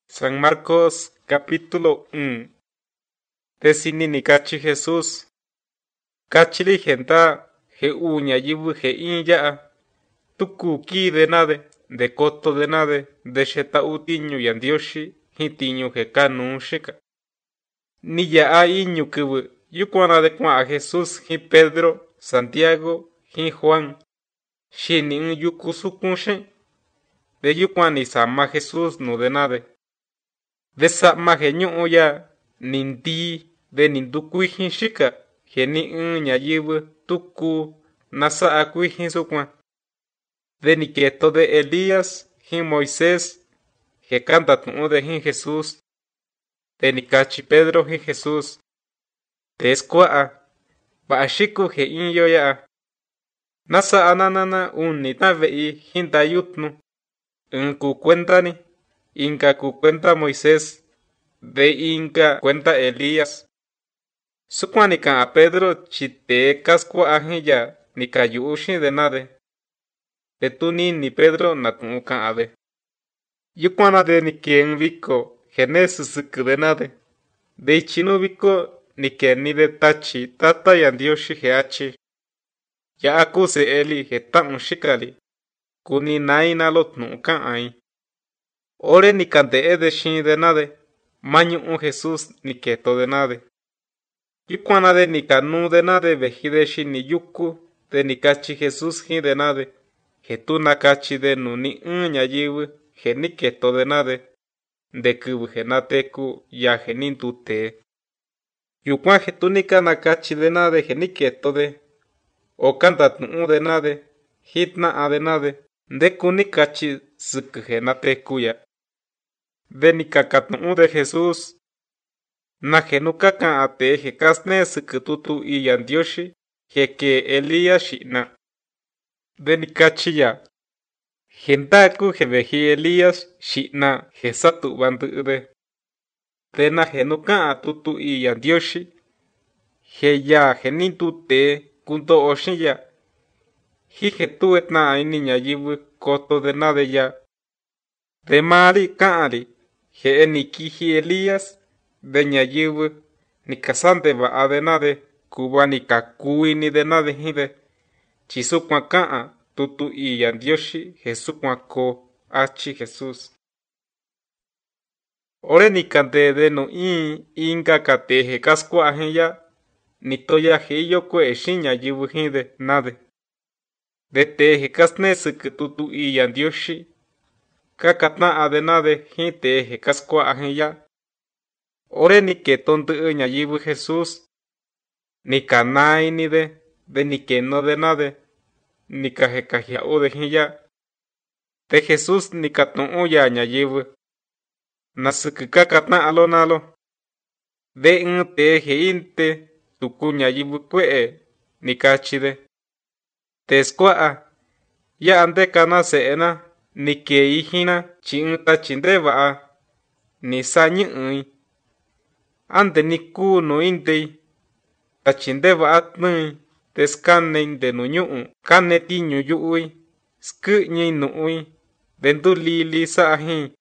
San Marcos capítulo 1. Desini ni cachi Jesús. Cachili genta je uña yibu je inya. Tuku ki de nade, de coto de nade, de sheta utiño yandioshi, hitiño je kanu shika. Ni ya a iñu kubu, yukwana de kwa a Jesús hi Pedro, Santiago, hi Juan. Shini un yuku sukunshe. De yukwani sama Jesús no de nade. De sama genyo ya nindi de nindukuihin shika geni ñayibu tuku nasa akuihin sukwan. De niketo de Elías hin Moisés que canta de hin Jesús. De nikachi Pedro hin Jesús. De esquaa baashiku ge inyo ya. Nasa ananana unitavei hin dayutnu. Unku cuentani. Inca cuenta Moisés, de Inca cuenta Elías. Sukwanika a Pedro chite cascua ajilla ni cayushi de nade. De tuni ni Pedro natuka ade. Yukwana de ni quien vico, Genesis de nade. De chino vico ni que ni de tachi, tata yandioshi geachi. Ya acuse eli getan shikali. Kuni naina lot nuka ai. Ore ni cante de shin de nade, maño un Jesús ni keto de nade. Yukwana de ni kanu de nade vejide shin ni yuku, de ni kachi Jesús hin de nade, jetu na kachi de nu ni ñayibu, je ni keto de nade, de kubu genateku ya genin tute. Yukwan jetu ni kana kachi de nade je ni keto de, o kantat nu de nade, hitna a de nade, de kuni kachi suk genateku ya. De ni kakatnu de Jesús. Na genuka kan ate je kasne sukututu y yandioshi, je que Elías shina. De ni kachiya. Gentaku je veji Elías shina je satu bandu de. De na genuka atutu y yandioshi. Je ya genintu te kunto oshiya. Ji tu etna aini ñayibu koto de nade ya. De mari kaari. Je ni kiji Elías, de ñayibu, ni kasante va a de nade, kuba ni kakui ni de nade hide, chisukwa kaa, tutu y yandioshi, jesukwa ko, achi Jesús. Ore ni kante de no inga kate je kaskwa ajeya, ni toya je yo kwe eshin ñayibu hide, nade. De te je kasne suke tutu y yandioshi, kakatna a de nade hite je kaskwa ajeya. Ore ni que tonto ñayibu Jesús, ni kanai ni de ni que no de nade, ni kaje kajiao de hiya. De Jesús ni katon ya ñayibu. Nasukika katna alo nalo. De te je inte, tuku ñayibu kwe, ni kachide. Te squaa, ya ande kana seena, ni que ihina, chinta chindeva, ni sañi ande ni ku no indei, tachindeva atnui, tescanen de nuñu, cane tiñu yui, skñi nui, dendu lili sa ahi,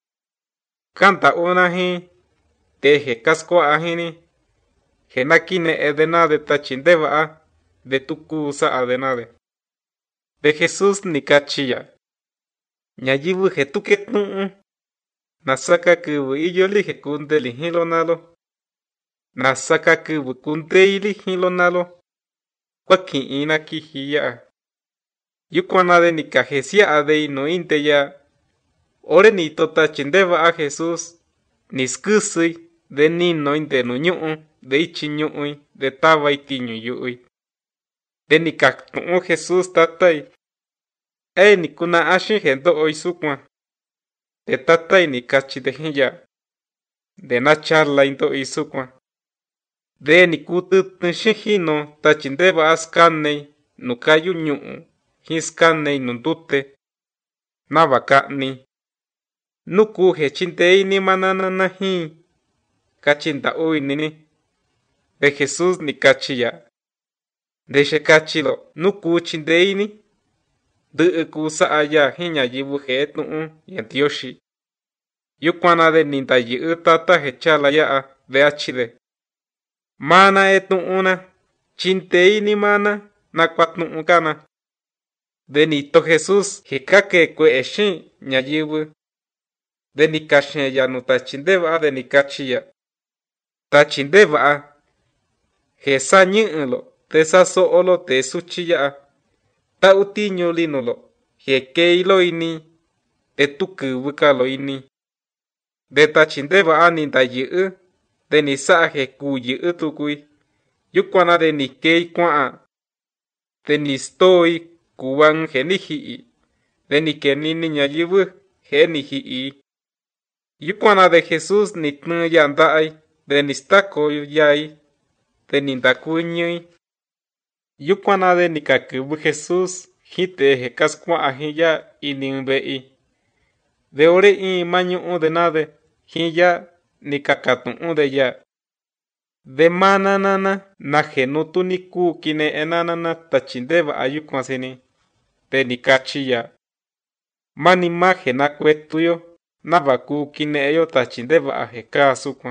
canta unahi, teje casco ahini, genakine edenade tachindeva, de tuku sa adenade. De Jesús ni cachiya. Ñayibu jetuketnu, nasaka kubu iyoli jekundeli hilonalo. Nasaka kubu kunteili hilonalo. Kwaki ina kihiya. Yukwana de ni kajesia adei no inte ya. Ore ni tota chindeva a Jesús. Niskusui de ni no inte no ñuu. De ichi ñui. De taba itiñu yui. De ni kaktu Jesús tatai. Ni kuna ashin gento oisukwa. De tatai ni kachi de hiya. De na charla into isukwa. De ni kutut shihino tachindeva askanei nukayu ñuu, hiskanei nundute, navakani. Nuku hechintei ni manana nahi, kachinta uinini. De Jesús ni kachiya. De shekachilo nuku chindeini, de kusa aya hiña yibu hetnu yantioshi. Yukuana de nindayi tata hechala ya de achide. Mana etnuuna, chintei ni mana, nacuatnuukana. De nito Jesús, hikake kweeshin, ñayibu. De nikashin ya no tachindeba de nikachiya. Tachindeba, Jesa ñi'lo, tesa so'olo te suchiya. Ta utiño linolo, hekeilo ini, te tukubukalo ini. De tachindeba nindayi, de nisa hekuyi tukui. Yukuana de nikei kwaa. De nistoi kuwan genihi. De nikenini ñayibu genihi. Yukuana de Jesús nitnu yandai. De nistako yai. De nindakuñi. Yukuana de nikakubu Jesús. Hite hekaskwa ahiya inimbei. De ore in mañu de nade. Hiya nikakatu de ya. De mananana na genutu niku kine enanana tachindeba ayukwasini. De nikachiya. Mani maje na kwetuyo. Nabaku kine eyo tachindeba aheka asukwa.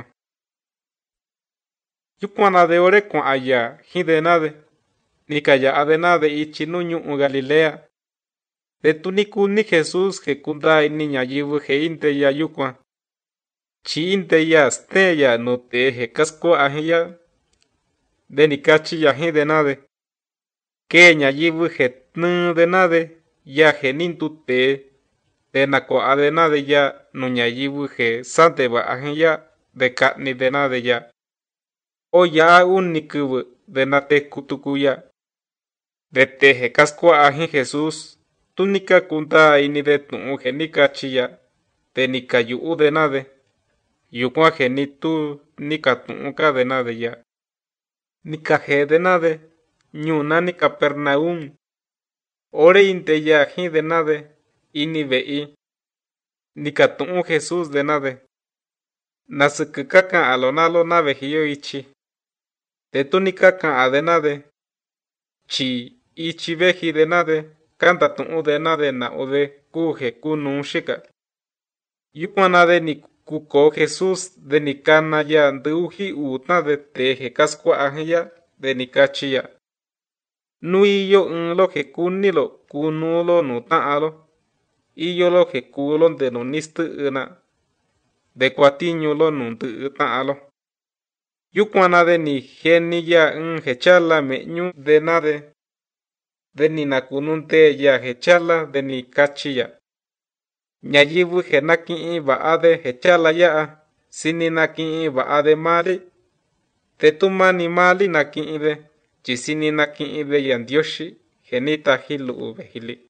Yukuana de ore kwa aya hide nade. Nikaya adenade ichinuñu Galilea. De tuniku ni Jesús que kundai niña yibu heinte ya yukwa. Chinte ya steya no te hekasko ahiya. De nikachi ya hide nade. Keña yibu hetnu de nade. Ya genintu te. De nako adenade ya nuña yibu he santeba ahiya. De katni de nade ya. O ya unikubu de nate kutukuya. De te hekasko ahi Jesús. Tunika kunta ini de tu genikachiya. De nikayu de nade. Yukwa genitu nikatuka de nade ya. Nikaje de nade. Nyuna ni Capernaum. Ore inte ya hi de nade. Ini vei. Nikatu Jesús de nade. Nasukaka alonalo nave hiyo ichi. De tunikaka adenade. Chi ichi veji de nade. Kanta tu de nade na ode kuje kunu shika. Yukuana de ni kuko Jesús de nikana ya nduji utna de teje kaskwa ahya de nikachiya. Nui yo lo que kunilo kunulo nutaalo. Iyo lo que kulon de no nistu una. De cuatiño lo nuntu taalo. Yukuana de ni geni ya hechala meñu de nade. De ni nakununte ya hechala de ni kachiya. Ñayibu genaki baade hechala ya. Sini naki baade mali. Te tumani mali naki de. Chisini naki de yandioshi. Genita hilu ubehili.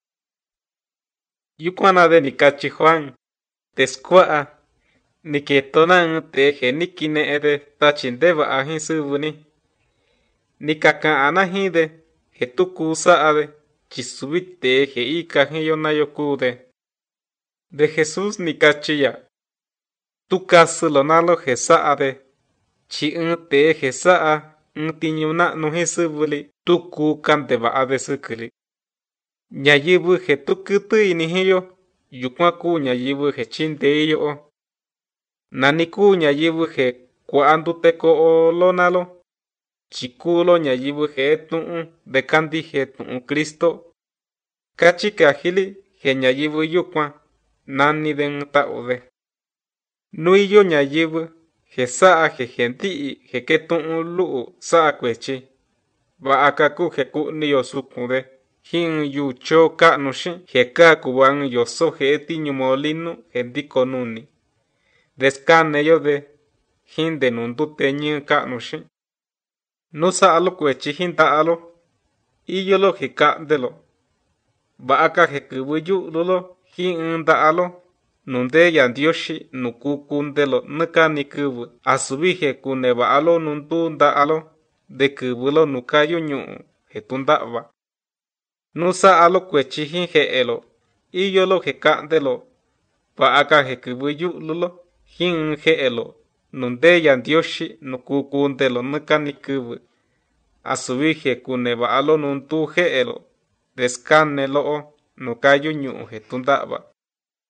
Yukuana de ni kachi Juan. Teskwaa. Niketonan te genikine ede tachindeba ahin subuni. Nikaka anahide. Hetuku saade. Chisubite heika hiyonayokude. De Jesús nikachiya. Tukasulonalo jesaade. Chi te jesaa. Tiñuna no jesubuli. Tuku kanteba ade sukuli. Ñayibu hetukutu inihiyo. Yukwaku ñayibu hechinte iyo. Naniku ñayibu he kuanduteko olonalo. Chikulo ñayibu he etnu de kandi he etnu Cristo. Kachika hili he ñayibu yukwa. Nani den taode. Nuiyo ñayibu he saa he genti he ketun luu saa kwechi. Ba akaku he kuniyo sukude. Hin yu cho ka nushi he ka kuwan yoso he etiñu molinu he dikonuni. Descane yo de hin de nundute ñi ka nushi. Nusa alo kwechi hin ta alo. Iyo lo he ka delo. Ba aka he kubuyu lulo hin da alo. Nunde yandioshi nukukundelo nuka ni kubu. Asubi he kuneba alo nundu da alo. De kubulo nukayo nyu he tundaba. Nusa alo kwechi hin he elo. Iyo lo he ka delo. Ba aka he kubuyu lulo. Hin he elo. Nunde yandioshi nukukundelo nuka ni kubu. Asubi he kuneba alo nundu he elo. Descane lo nukayo nyu he tundaba.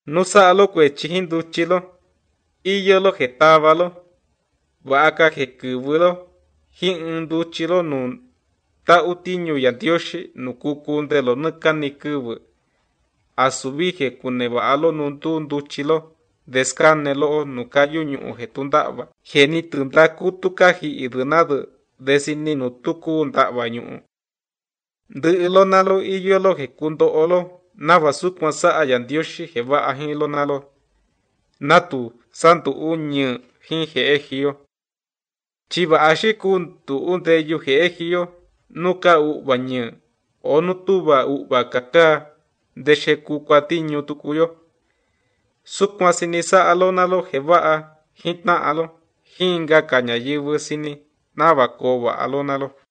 Nusa'alo kuechi hinduchilo, iyolo jetavalo, vaaka jekivilo, hinduchilo nun ta utiñu yandioshi nukukundelo nikanikɨvɨ, asubi jekuneva'alo nuntunduchilo, deskanelo nukayuñu'u jetunda'va, jenitɨndakutukaji idɨnadɨ desini nutuku nda'va ñu'u. Ndɨ'ɨlo nalo iyolo jekundo'olo nava sukuan sa'a yandioshi jeva'a jɨnlo nalo, natu sandu'u ñɨ jin je'ejio. Chiva'a xikundu'u ndeyu je'ejio, nuka u'va ñɨ, o nutuva u'va kaka ndexekukuatiñu tukuyo. Sukuan sini sa'alo nalo jeva'a jinta'alo, jinga ka ñayɨvɨ sini nava kova'alo nalo.